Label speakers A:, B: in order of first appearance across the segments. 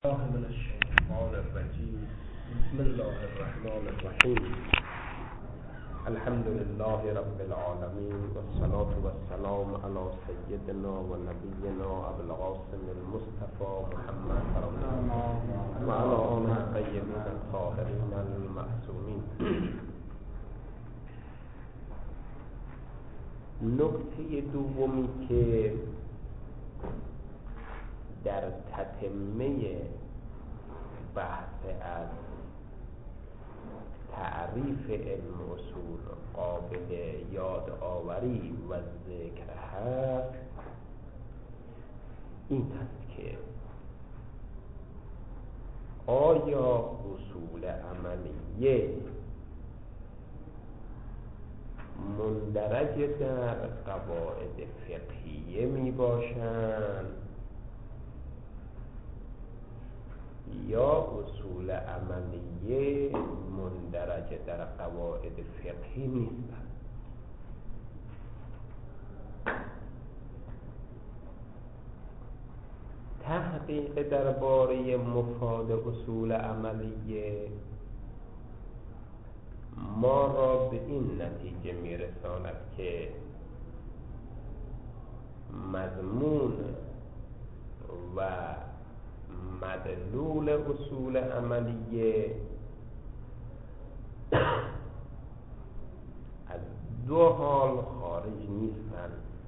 A: الله من الشيطان الرجيم بسم الله الرحمن الرحيم الحمد لله رب العالمين والصلاة والسلام على سيدنا ونبينا أبي القاسم المصطفى محمد وعلى آله الطيبين الطاهرين المعصومين. نکته دومی که در تتمه بحث از تعریف علم اصول قابل یادآوری و ذکر هست این هست که آیا اصول عملیه مندرج در قواعد فقهیه می باشند یا اصول عملیه مندرج در قواعد فقهی نیستند؟ تحقیق درباره مفاد اصول عملیه ما را به این نتیجه میرساند که مضمون و مدلول اصول عملیه از دو حال خارج نیستند: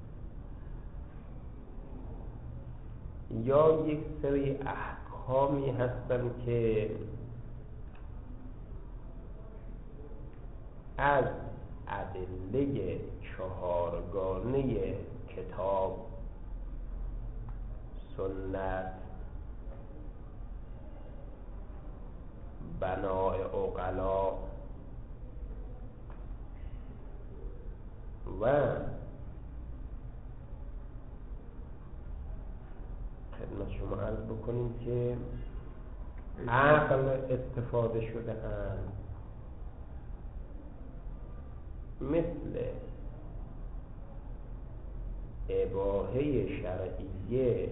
A: یا یک سری احکامی هستند که از ادله چهارگانه کتاب، سنت، بناء عقلا و خدمت شما عرض بکنیم که عقل استفاده شده اند، مثل اباحه شرعیه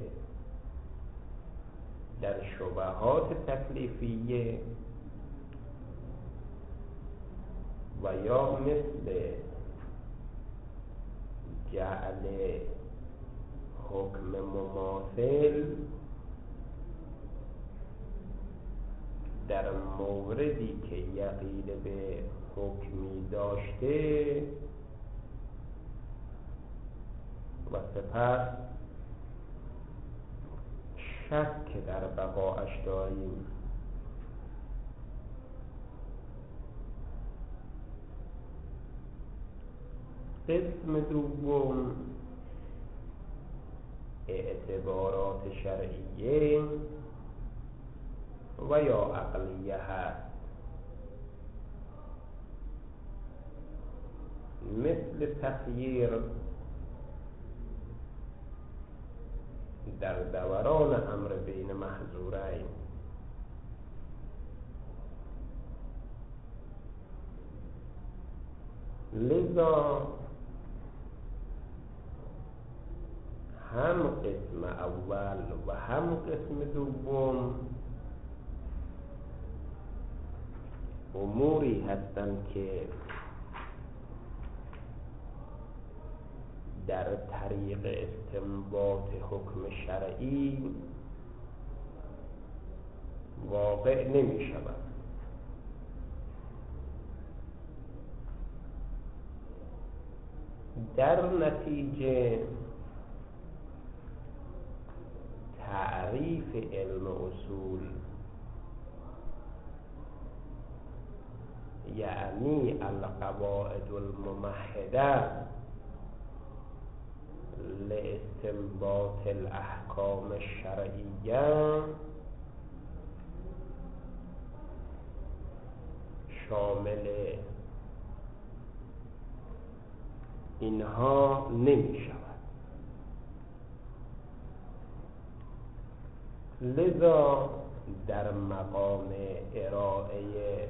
A: در شبهات تکلیفیه و یا مثل جعل حکم مماثل در موردی که یقین به حکمی داشته و سپس شک در بقاش داریم. قسم دوم اعتبارات شرعیه و یا عقلیه هست، مثل تخییر در دوران امر بین محظورین. لذا هم قسم اول و هم قسم دوم اموری هستند که در طریق استنباط حکم شرعی واقع نمی شود. در نتیجه تعریف علم اصول یعنی القواعد الممهده لاستنباط الاحکام الشرعیه شامل اینها نمی شود. لذا در مقام ارائه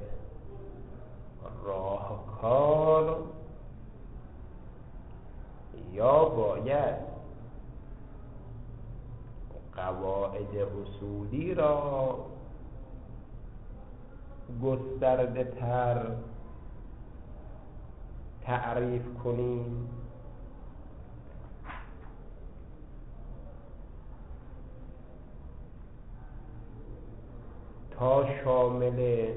A: راهکار یا باید قواعد اصولی را گسترده تر تعریف کنیم تا شامل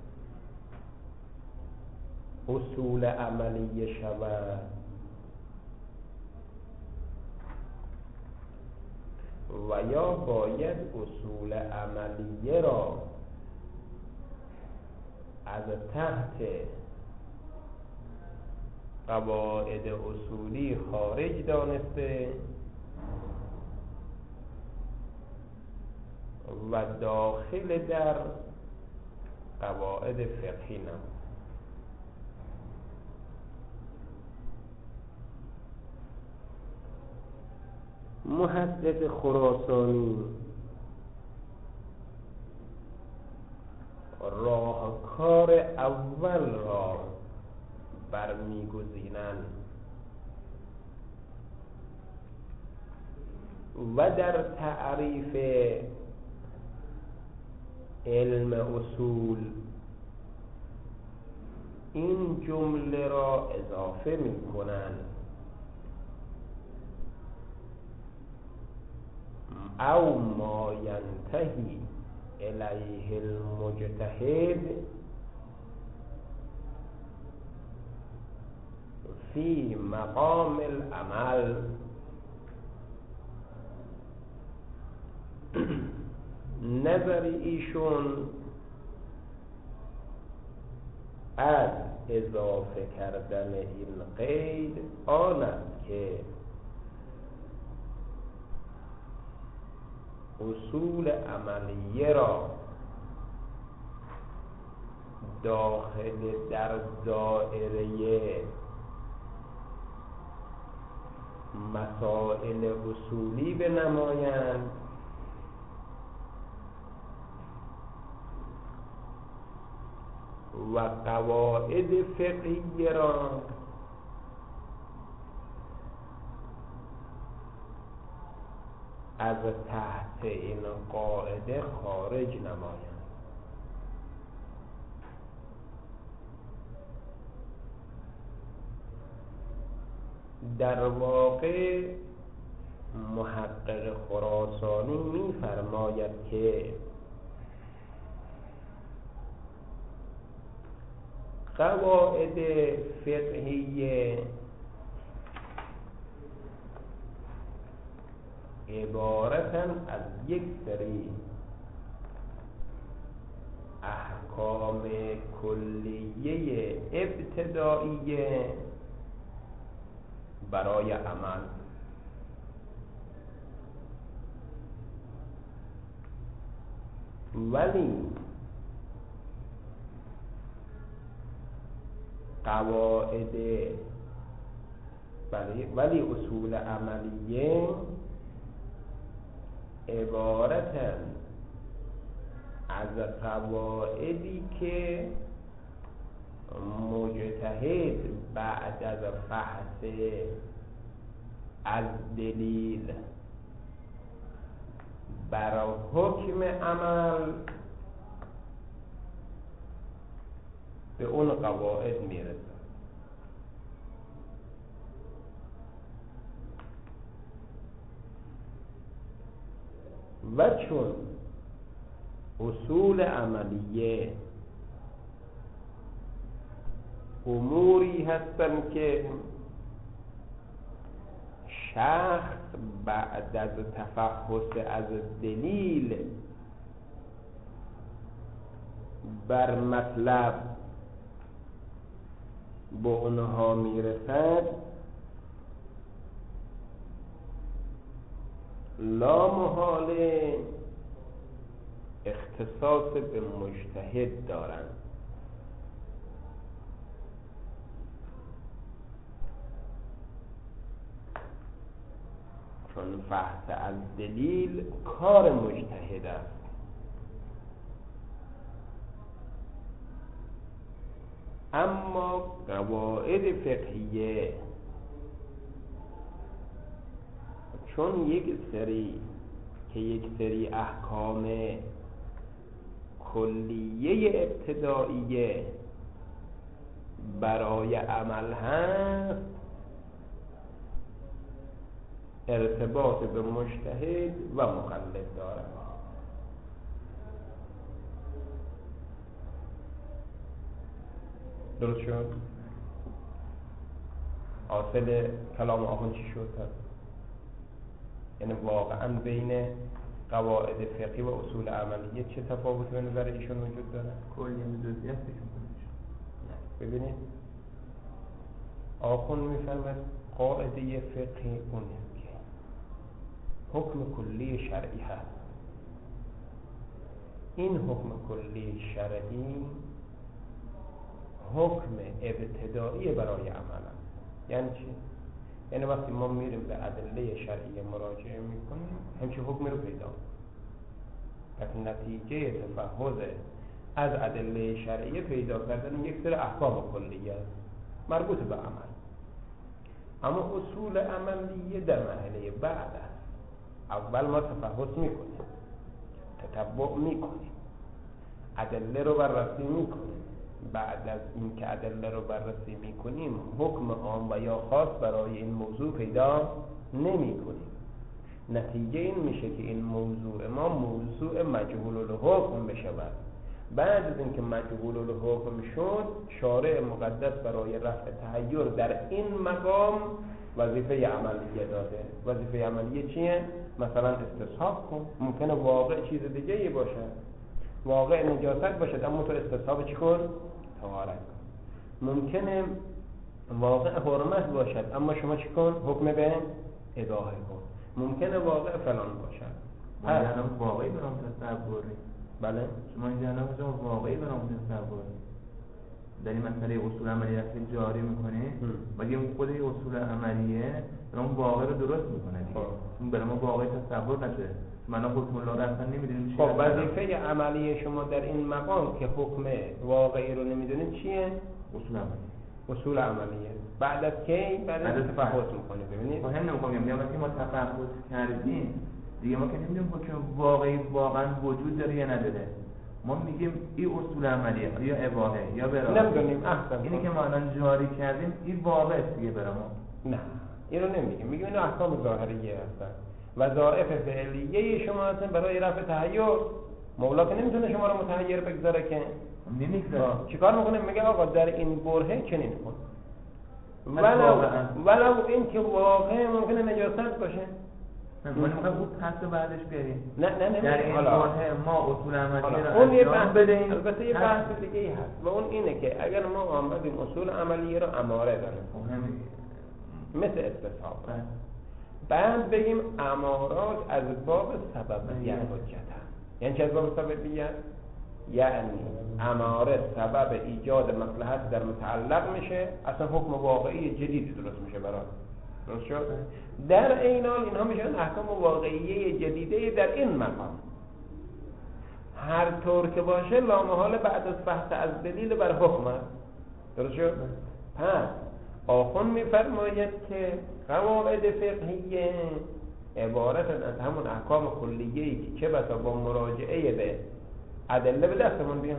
A: اصول عملیه شود و یا باید اصول عملیه را از تحت قواعد اصولی خارج دانسته و داخل در قواعد فقهی نمود. محقق خراسانی راهکار اول را برمیگزینند و در تعریف علم اصول این جمله را اضافه می‌کنند: او ما ینتهی الیه المجتهد فی مقام العمل. نظر ایشون از اضافه کردن این قید آن است که اصول عملیه را داخل در دایره مسائل اصولی بنمایند و قواعد فقهی را از تحت این قاعده خارج نمایند. در واقع محقق خراسانی می‌فرماید که قواعد فقهیه عبارتند از یک سری احکام کلیه ابتداییه برای عمل، ولی اصول عملیه عبارتند از قواعدی که مجتهد بعد از بحث از دلیل بر حکم عمل به اون قواعد میرسد. و چون اصول عملیه اموری هستند که شخص بعد از تفحص از دلیل بر مطلب به اونها میرسد، لا محاله اختصاص به مجتهد دارند. چون بحث از دلیل کار مجتهد است. اما قواعد فقهیه چون یک سری که یک سری احکام کلیه ابتداییه برای عمل هست، ارتباط به مجتهد و مقلد دارد. درست شد؟ حاصل کلام آخوند چی شد؟ یعنی واقعا بین قواعد فقهی و اصول عملیه چه تفاوت به نظر ایشون وجود داره؟
B: کلی جزئیات
A: ببینید آخوند میفرماید قاعده فقهی اونه که حکم کلی شرعی هست. این حکم کلی شرعی حکم ابتدایی برای عمل است. یعنی چی؟ یعنی وقتی ما میریم به ادله شرعی مراجعه میکنیم همچین حکمی رو پیدا پس نتیجه تفحص از ادله شرعی پیدا کردن یک سری احکام کلیه است مربوط به عمل. اما اصول عملیه در مرحله بعد است. اول ما تفحص میکنیم، تتبع میکنیم، ادله رو بررسی میکنیم. بعد از اینکه ادله رو بررسی میکنیم حکم عام و یا خاص برای این موضوع پیدا نمیکنیم. نتیجه این میشه که این موضوع ما موضوع مجهول الحکم بشود. بعد از اینکه مجهول الحکم شد شارع مقدس برای رفع تحیر در این مقام وظیفه عملیه داده. وظیفه عملیه چیه؟ مثلا استصحاب کن. ممکنه واقع چیز دیگه ای باشه، واقع نجاست باشد اما تو استصحاب چی کن؟ طهارت کن. ممکنه واقع حرمت باشد اما شما چی کن؟ حکم به اباحه کن. ممکنه واقع فلان باشد.
B: ما الان واقعی برام تصوری.
A: بله
B: شما اینجا الان واقعی برام تصوری. در این مسئله اصول عملیه وقتی جاری میکنه مگه اون خود اصول عملیه برام واقع رو درست میکنه دیگه. چون برای ما واقعی تصور نشده. من حکم الله رو اصلا نمیدونیم چیه.
A: خب وظیفه عملی شما در این مقام که حکم واقعی رو نمیدونید چیه؟
B: اصول عملیه.
A: اصول عملیه. بعد از کی؟ بعد از تفحص میکنید. ببینید
B: مهم نمیگم یا وقتی ما تفحص کردیم دیگه ما که نمیدونیم حکم واقعی واقعا وجود داره یا نداره. ما میگیم این اصول عملیه یا اباحه یا براءت.
A: نمیدونیم. احسن.
B: اینی که ما الان جاری کردیم این واقع است دیگه برای ما.
A: نه اینو نمیگیم. میگیم این احکام ظاهریه هستن. وظایف فعلیه شما هستن برای رفع تحیر. مولا که نمیتونه شما رو متحیر بگذاره که
B: نمیگذاره.
A: چیکار میکنه؟ میگه آقا در این برهه چنین کن. ولو این که واقع ممکنه نجاست باشه.
B: ما نمیخوایم اون پس بعدش بریم.
A: نه
B: در این برهه ما اصول عملیه رو
A: اون یه بحث بدهیم. البته یه بحث دیگه ای هست و اون اینه که اگر ما آمدیم اصول عملیه رو اماره داریم مثل استصحاب بعد بگیم امارات از باب سببیت حجتن. یعنی چه از باب سببیت؟ یعنی اماره سبب ایجاد مصلحت در متعلق میشه، اصلا حکم واقعی جدید درست میشه برای. درست شد؟ در این حال اینها میشن احکام واقعیه جدیده در این مقام. هر طور که باشه لامحال بعد از بحث از دلیل بر حکم است. درست شد؟ پس آخوند میفرماید که قواعد فقهیه عبارت از همون احکام کلیه‌ای که چه بسا با مراجعه به ادله به دستمون بیان،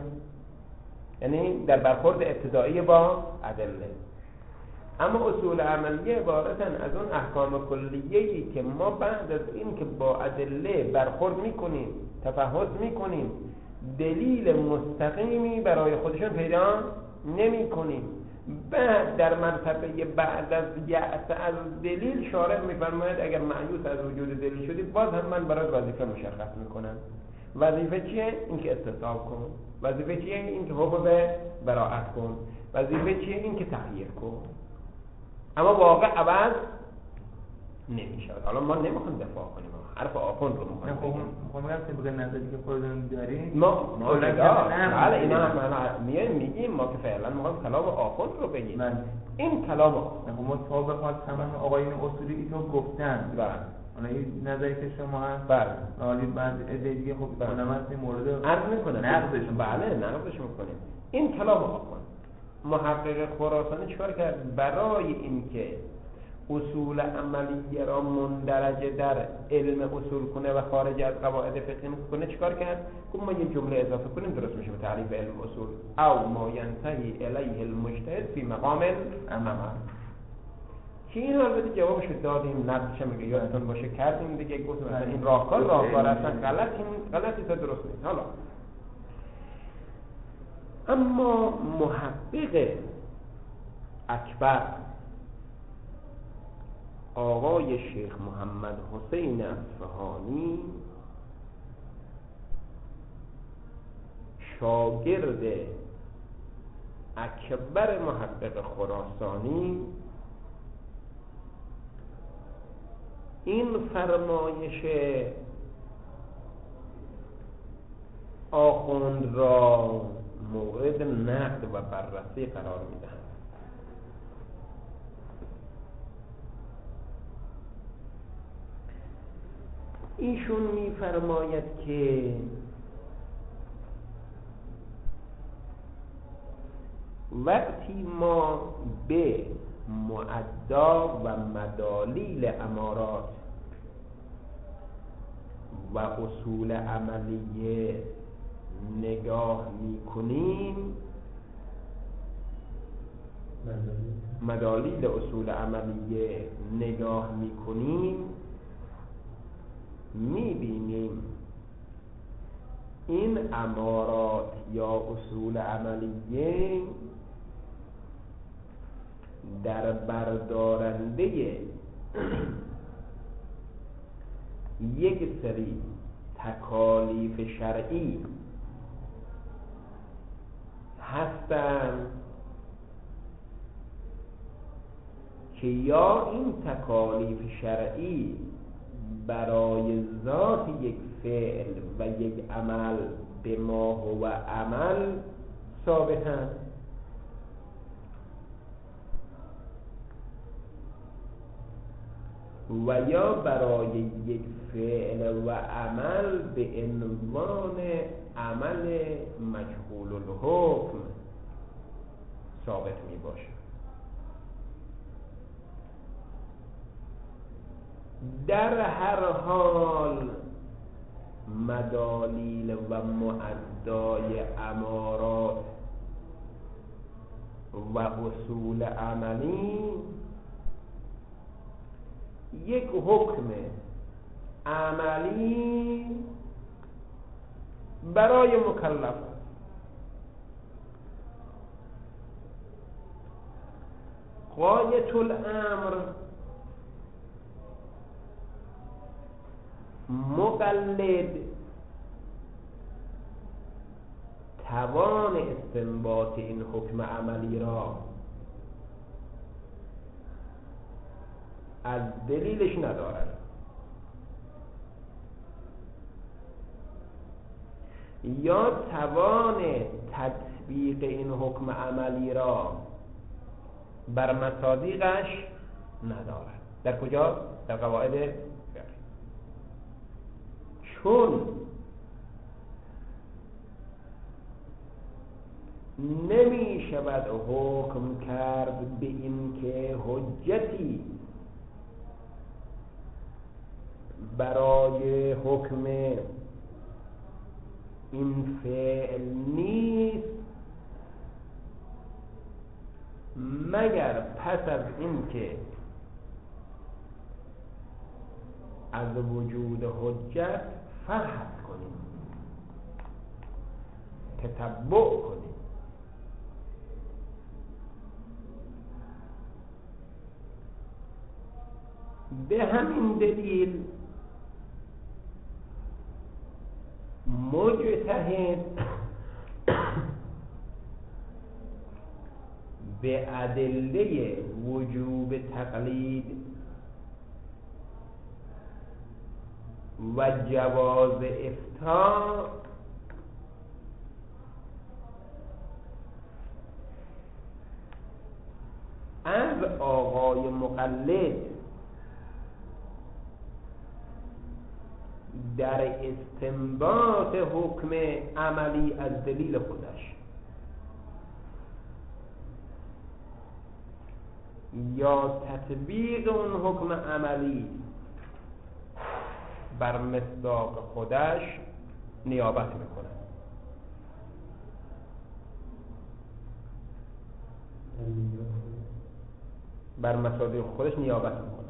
A: یعنی در برخورد ابتدایی با ادله. اما اصول عملیه عبارتن از اون احکام کلیه‌ای که ما بعد از این که با ادله برخورد میکنیم تفحص میکنیم دلیل مستقیمی برای خودشون پیدا نمیکنیم. بعد در مرتبه بعد از یأس از دلیل شارع میفرماید اگر مایوس از وجود دلیل شدی باز هم من برای وظیفه مشخص میکنم. وظیفه چیه؟ این که استصحاب کن. وظیفه چیه؟ این که حکم به براءت کن. وظیفه چیه؟ این که تخییر کن. اما واقع عوض نمیشه. حالا ما نمیخوایم دفاع کنیم، حرف آخوند رو میخوایم بگیم.
B: میگم بگم نظری که خودتون دارین
A: ما بله اینا هم میگیم ما که فعلا میخوایم کلام آخوند رو بگیم. این کلام آخوند
B: ما تا بخواد تمام آقایون اصولی تو گفتن.
A: بله.
B: حالا این نظری که شما هست.
A: بله.
B: حالا بعد دیگه خب علامت مورد
A: عرض میکنه.
B: نقدش.
A: بله نقدش میکنیم. این کلام آخوند. محقق خراسانی چیکار کرد؟ برای اینکه اصول عملیه را مندرجه در علم اصول کنه و خارج از قواعد فقهی کنه، چیکار کرد؟ گفت ما یه جمله اضافه کنیم درست میشه به تعریف علم اصول، او ما ینتهی الیه المجتهد فی مقام العمل. که این البته جوابشو دادیم، نقدش میگه یادتون باشه کردیم دیگه، گفتم مثلا این راهکار اصلا غلطی تا درست نیست. حالا اما محقق اکبر آقای شیخ محمد حسین اصفهانی شاگرد اکبر محقق خراسانی این فرمایش آخوند را مورد نقد و بررسی قرار میدهند. ایشون میفرماید که وقتی ما به معدا و مدالیل امارات و اصول عملیه نگاه میکنیم، مدالیل اصول عملیه نگاه میکنیم، میبینیم این امارات یا اصول عملیه در بردارنده یک سری تکالیف شرعی هستند که یا این تکالیف شرعی برای ذات یک فعل و یک عمل به ما هو عمل ثابتند، و یا برای یک فعل و عمل به عنوان عمل مجهول الحکم ثابت می باشد. در هر حال مدالیل و معدای امارات و اصول عملی یک حکم عملی برای مکلف غایت الامر مقلد توان استنباط این حکم عملی را از دلیلش ندارد، یا توان تطبیق این حکم عملی را بر مصادیقش ندارد. در کجا؟ در قواعد فقهی. چون نمی شود حکم کرد به این که حجتی برای حکم این فعل نیست مگر پس از این که از وجود حجت فحص کنیم، تتبع کنیم. به همین دلیل مجتهد به ادله وجوب تقلید و جواز افتاء از آقای مقلد در استنباط حکم عملی از دلیل خودش یا تطبیق اون حکم عملی بر مصداق خودش نیابت میکنه. بر مصادیق خودش نیابت میکنه.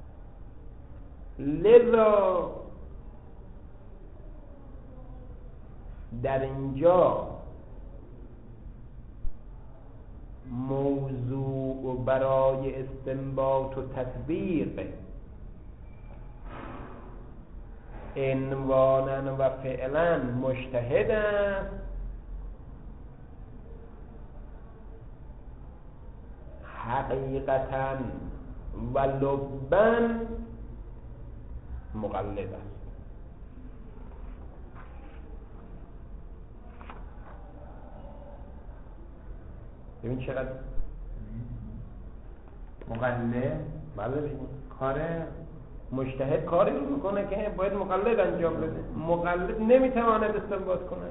A: لذا در اینجا موضوع برای استنباط و تطبیق عنوانا و فعلا مجتهد است، حقیقتا و لبا مقلد است. ببین چقدر
B: مقلد.
A: بله ببین
B: کار
A: مجتهد کاری رو میکنه که باید مقلد انجام بده. مقلد نمیتواند استنباط کنه.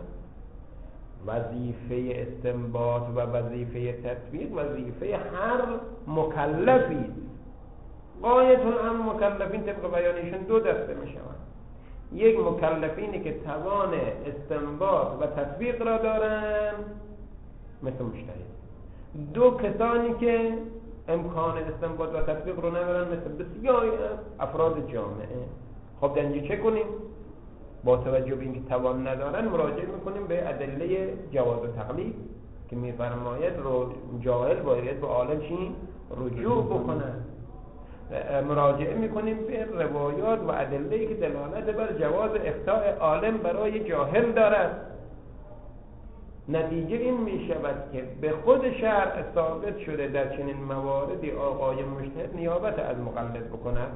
A: وظیفه استنباط و وظیفه تطبیق وظیفه هر مکلفی. غایت الامر مکلفین طبق بیانشون دو دسته میشوند. یک مکلفینی که توان استنباط و تطبیق را دارند مثل مجتهد. دو کسانی که امکان استنباط و تطبیق رو ندارن مثل بسیاری از افراد جامعه. خب در اینجا چه کنیم؟ با توجه به اینکه توان ندارن مراجعه میکنیم به ادله جواز و تقلید که میفرماید جاهل باید به عالم چی؟ رجوع بکنه. مراجعه میکنیم به روایات و ادله‌ای که دلالت بر جواز افتاء عالم برای جاهل دارد. نتیجه این می شود که به خود شرع ثابت شده در چنین مواردی آقای مجتهد نیابت از مقلد بکند.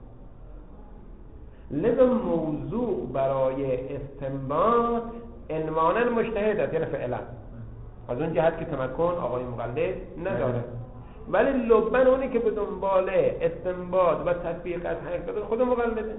A: لذا موضوع برای استنباط عنوانا مجتهد است، یعنی فعلا از اون جهت که تمکن آقای مقلد نداره، ولی لبن اونی که به دنبال استنباط و تطبیق از حقیقت خود مقلده.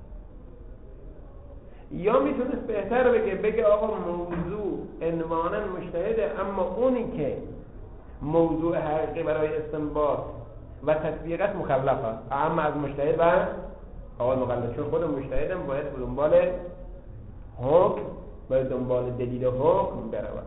A: یا میتونست بهتر بگه آقا موضوع عنوانا مجتهده، اما اونی که موضوع حقیقی برای استنباط و تطبیقات مکلف است، اما از مجتهد و آقای مقلد، چون خود مجتهدم باید به دنبال حکم باید دنبال دلیل حکم برود.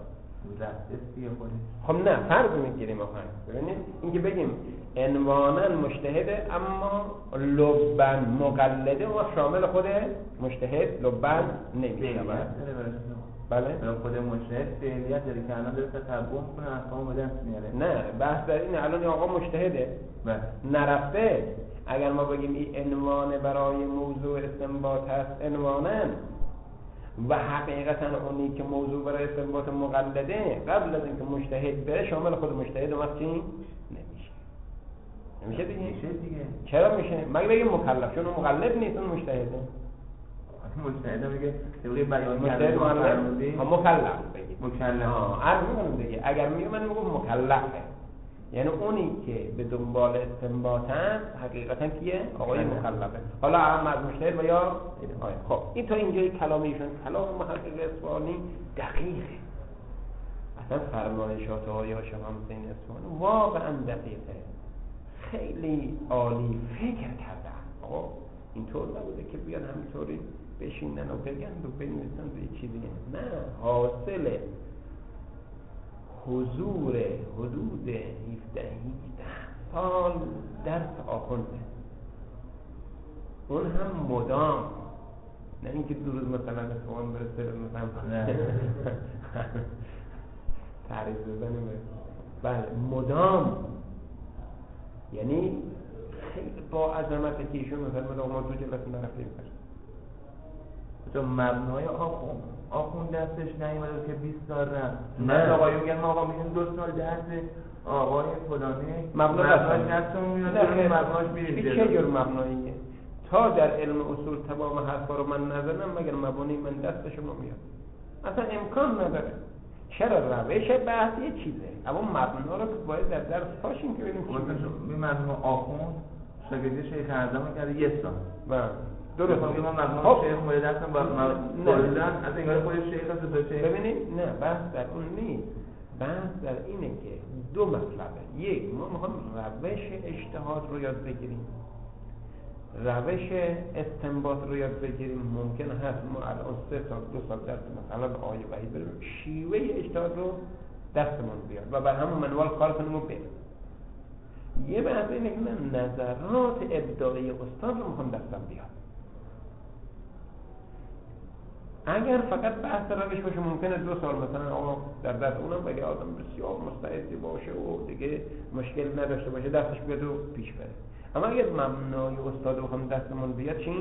A: خب نه فرض میگیریم آخر. ببینید اینکه بگیم عنوانا مجتهده اما لبن مقلده و شامل خود مجتهد لبن نمیشود. بله
B: خود مجتهد فعلیت داره که الان داره تتبع کنه احکام به دست میاره.
A: نه بحث در اینه الان آقا مجتهده نرفته. اگر ما بگیم این عنوان برای موضوع استنباط هست عنوانا و حقیقتا اونی که موضوع برای استنباط مقلده قبل از اینکه مجتهد بره شامل خود مجتهد وقت چی؟ نمیشه دیگه. چرا میشه؟ مگه بگیم مکلف، چون مقلد نیست اون مجتهده.
B: مجتهد میگه طبق بیان
A: مجتهد مقلد مکلف بگید.
B: مکلف.
A: عرض میکنم دیگه. اگر من میگم مکلفه یعنی اونی که به دنبال استنباطن حقیقتا کیه؟ آقای مکلفه. حالا اما از مجتهد و یا خب این تا اینجای کلام ایشون کلام محقق اصفهانی دقیقه. اصلا فرمایشات آقای هاشم حسین اصفهانی واقعا دقیقه. خیلی عالی فکر کردن. خب اینطور نبوده که بیان همینطوری بشینن و بگن و بنویسن به چیزی. نه، حاصل حضور حدود 17 سال درس آخونده. اون هم مدام، نه اینکه دو روز مثلا اصفهان برسه مثلا تعریض بزنیم. بله مدام، یعنی خیلی با عظمت که ایشون مثلا ما تو جلسه نرفتیم
B: تو مبنای آخون دستش نیومده که 20 سال رفت. نه آقایون میگن ما آقا میگیم 2 سال درس آقای فلانی مبناش دستمون میاد مبناش میریم.
A: چه جور مبناییه؟ تا در علم اصول تمام حرفا رو من نزنم مگر مبانی من دست شما میاد. اصلا امکان نداره. چرا روش بحث یه چیزه، اما مبنا رو باید در درس پاشیم که ببینیم چی میشه.
B: این مبنا آخون شاگردی شیخ اعظم کرده 1 سال.
A: بله درست.
B: ما مبنا شیخ مولد هستن با کلا از انگار خود شیخ هست دو شیخ.
A: ببینید نه بحث در اون نیست. بحث در اینه که دو مطلبه. یک، ما میخوام روش اجتهاد رو یاد بگیریم، روش استنباط رو یاد بگیریم. ممکن هست ما الان 3 سال 2 سال درس مثلا آیه وحی بریم شیوه اجتهاد رو دستمون بیاد و بر همون منوال کار کنیم و بریم. یه بحث اینه که من نظرات ابداعی استاد رو میخوام دستم بیاد. اگر فقط بحث روش باشه ممکنه 2 سال مثلا آقا در دست اونم بگه آدم بسیار مستعدی باشه و دیگه مشکل نداشته باشه دستش بیاد و پیش بره. اما اگر مبنای استاد رو هم دستمون بیاد چین؟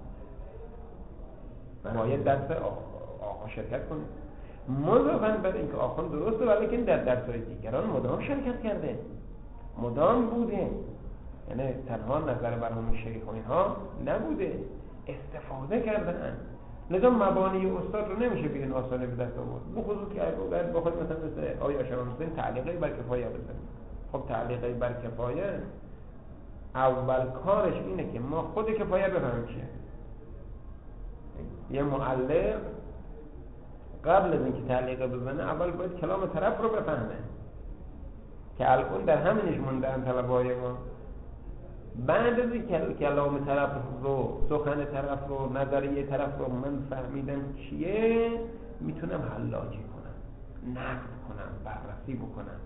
A: باید دست آقا شرکت کنیم. مضافاً بر اینکه آخوان درسته ولی که در درس‌های دیگران مدام شرکت کرده، مدام بوده، یعنی تنها نظر برهم شیخ و اینها نبوده، استفاده کردن. لذا مبانی استاد رو نمیشه بگن آسانه به دست آورد. بخصوص که اگر بخواید مثلا مثل آیه اشرافی تعلیقی بر کفایه بزنیم. خب تعلیقی بر کفایه اول کارش اینه که ما خود کفایه بفهمیم چیه. یه معلق قبل از اینکه تعلیق بزنه اول باید کلام طرف رو بفهمه که الان در همینش موندن طلبای ما. بعد از اینکه کلام طرف رو، سخن طرف رو، نظریه طرف رو من فهمیدم چیه، میتونم حلاجی کنم، نقد کنم، بررسی بکنم،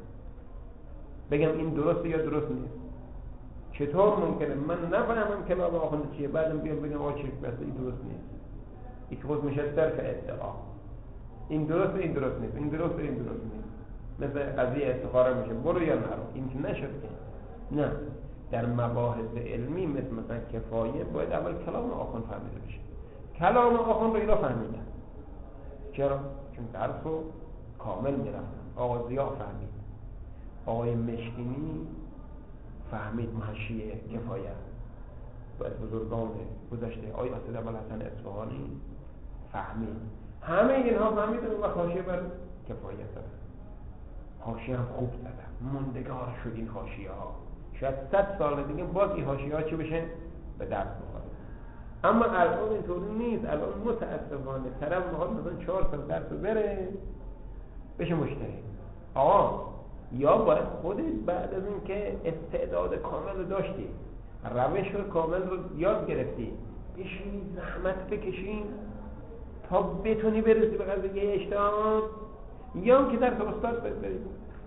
A: بگم این درسته یا درست نیست. چطور ممکنه من نفهمم کلام آخوند چیه بعدم بیام بگم آقا چیه بس این درست نیست. این خود میشه صرف ادعا. این درسته این درست نیست، این درسته این درست نیست. مثل قضیه استخاره میشه برو یا نرو. این که نشد که نه. در مباحث علمی مثلا کفایه باید اول کلام آخوند فهمیده بشه. کلام آخوند رو اینا فهمیدن. چرا؟ چون درس رو کامل میرفتن. آقا ضیا فهمید، آقای مشکینی فهمید محشیه کفایه باید بزرگان گذشته، آقای اسد ابوالحسن اصفهانی فهمید. همه اینها فهمیدن و حاشیه بر کفایه زدن. حاشیه هم خوب زدن، موندگار شد این حاشیه ها. شاید 100 سال دیگه باز این حاشیه ها چی بشه؟ به درس بخوره. اما الان اینطوری نیست. الان متاسفانه طرف میخواد مثلا 4 سال درس بره بشه مشتری. آقا یا باید خودت بعد از این که استعداد کامل رو داشتی، روش رو کامل رو یاد گرفتی، بشینی زحمت بکشی تا بتونی برسی به قضیه اجتهاد، یا که درس استاد برید.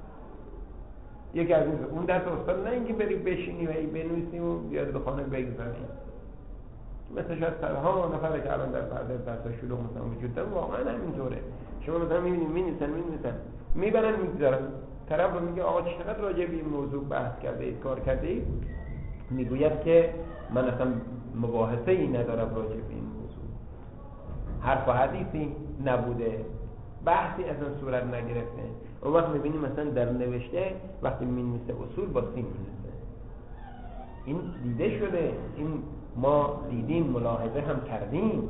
A: یکی از اون درس استاد نه اینکه بری بشینی و این بنویسی و بیاد به خانه بگذاری. مثلا شاید صدها نفره که الان در بعد درس شلوغ مثلا وجود داره واقعا همینطوره. شما مثلا میبینید مینویسن میبرن میگذارن، طرف رو میگه آقا چقدر راجع به این موضوع بحث کرده اید، کار کرده اید؟ میگوید که من اصلا مباحثه ای ندارم راجع به این موضوع، حرف و حدیثی نبوده، بحثی از اون صورت نگرفته. اون وقت میبینیم مثلا در نوشته وقتی مینویسه اصول با سین مینویسه. این دیده شده، این ما دیدیم، ملاحظه هم کردیم.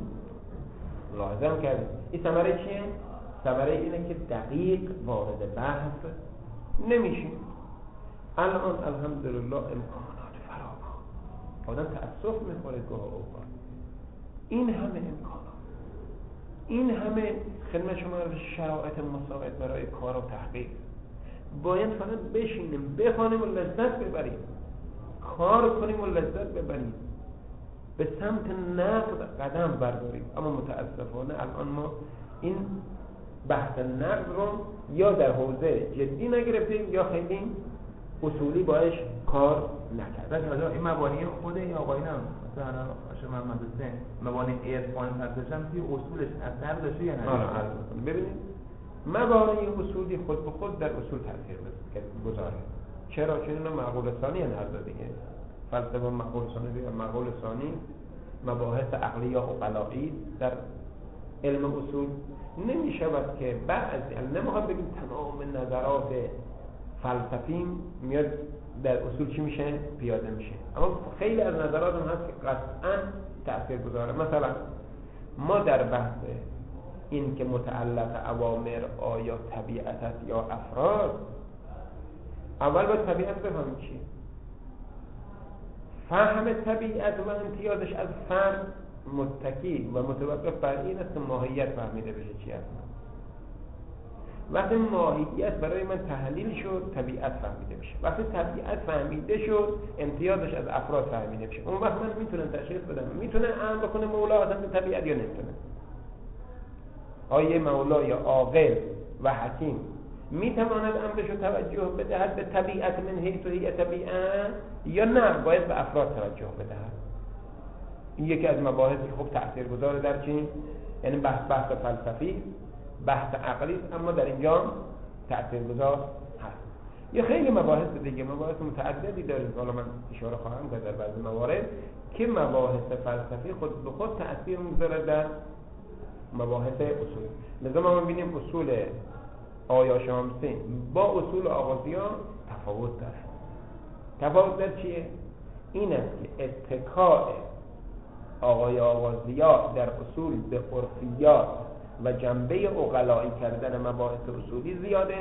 A: این ثمره چیه؟ ثمره اینه که دقیق وارد بحث نمیشیم. الان الحمدلله امکانات فراوان، آدم تأسف میخوره گاه اوقات. این همه امکانات، این همه خدمت شما شرایط مساعد برای کار و تحقیق، باید فقط بشینیم بخوانیم و لذت ببریم، کار کنیم و لذت ببریم، به سمت نقد قدم برداریم. اما متاسفانه الان ما این بحث نقد رو یا در حوزه جدی نگرفتیم یا خیلی اصولی باش کار نکردیم.
B: این مبانی خود این آقایون هم مثلا آشه محمد حسین مبانی عرفان پرسش هم توی اصولش اثر داشته یا نه؟
A: ببینید مبانی اصولی خود به خود در اصول تاثیر گذاره. چرا؟ چون اینا معقول ثانی هست دیگه. فلسفه معقول ثانی یا معقول ثانی مباحث عقلی و عقلائی در علم اصول نمیشود که بعضی نمیخواد بگیم تمام نظرات فلسفی میاد در اصول چی میشه؟ پیاده میشه. اما خیلی از نظرات هم هست که قطعا تأثیر گذاره. مثلا ما در بحث این که متعلق اوامر آیا طبیعت است یا افراد، اول باید طبیعت بفهمیم چیه. فهم طبیعت و امتیازش از فرد متکی و متوقف بر این است که ماهیت فهمیده بشه چی است. وقتی ماهیت برای من تحلیل شد طبیعت فهمیده میشه. وقتی طبیعت فهمیده شد امتیازش از افراد فهمیده میشه. اون وقت من میتونم تشخیص بدم میتونه امر بکنه مولا اصلا به طبیعت یا نمیتونه. آیا مولا یا عاقل و حکیم میتواند امرش رو توجه بدهد به طبیعت من حیث هی طبیعت یا نه باید به افراد توجه بدهد؟ این یکی از مباحثی که خب تاثیرگذاره در چی؟ یعنی بحث فلسفی، بحث عقلی، اما در اینجا تاثیرگذار هست. یا خیلی مباحث دیگه، مباحث متعددی داریم، حالا من اشاره خواهم کرد در بعضی موارد که مباحث فلسفی خود به خود تاثیر میذاره در مباحث اصول. لذا ما می‌بینیم اصول آیا شامسی با اصول آغازیان تفاوت داره. تفاوت در چیه؟ این است که اتکاء آقای آغازیان در اصول به عرفیات و جنبه عقلائی کردن مباحث اصولی زیاده.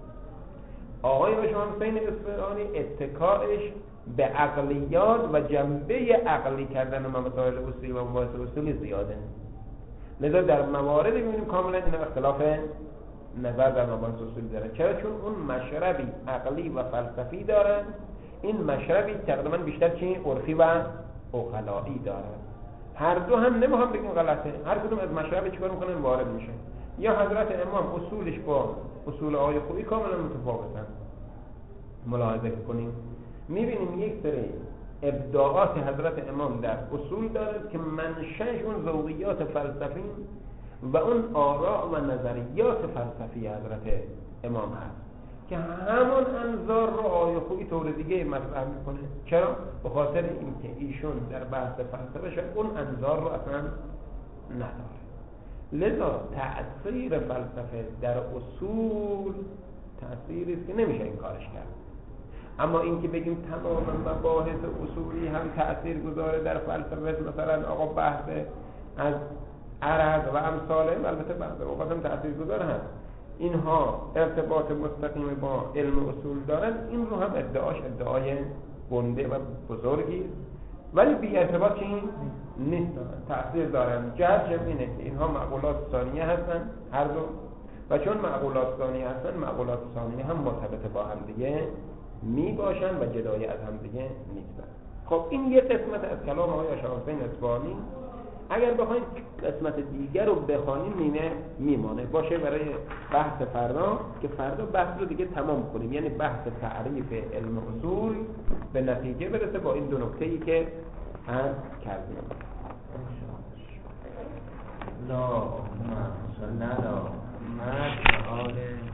A: آقای شامسی اصفهانی اتکاءش به عقلیات و جنبه عقلی کردن مسائل اصولی و مباحث اصولی زیاده. لذا در مواردی می‌بینیم کاملا این اختلاف نظر در مباحث اصولی داره. چرا؟ چون اون مشربی عقلی و فلسفی دارن، این مشربی تقریبا بیشتر چی؟ عرفی و عقلائی دارن. هر دو هم نمیخوام بگیم غلطه، هر کدوم از مشرب چیکار میکنن وارد میشه. یا حضرت امام اصولش با اصول آقای خویی کاملا متفاوتن. ملاحظه کنیم میبینیم یک سری ابداعات حضرت امام در اصول داره که منشأش اون ذوقیات فلسفی و اون آراء و نظریات فلسفی حضرت امام هست که همون انظار رو آقای خویی طور دیگه مطرح میکنه. چرا؟ به خاطر اینکه ایشون در بحث فلسفه شاید اون انظار رو اصلا نداره. لذا تأثیر فلسفه در اصول تأثیری است که نمیشه این کارش کرد. اما اینکه بگیم تمام مباحث اصولی هم تأثیر گذاره در فلسفه، مثلا آقا بحث از عرض و امثاله، البته بعضی اوقات هم تأثیر گذاره هست، اینها ارتباط مستقیم با علم اصول دارن، این رو هم ادعای گنده و بزرگی، ولی بی ارتباط چی نیست، تأثیر دارن. جهت اینه که اینها معقولات ثانیه هستن هر دو، و چون معقولات ثانیه هستن، معقولات ثانیه هم مرتبط با هم دیگه می باشن و جدایی از هم دیگه نیستن. خب این یه قسمت از کلام آقای شاه‌حسین اصفهانی. اگر بخواید قسمت دیگر رو بخوانیم میمانه باشه برای بحث فردا، که فردا بحث رو دیگه تمام کنیم، یعنی بحث تعریف علم اصول به نتیجه برسه با این دو نکته‌ای که عرض کردیم.
B: لا ما صلی الله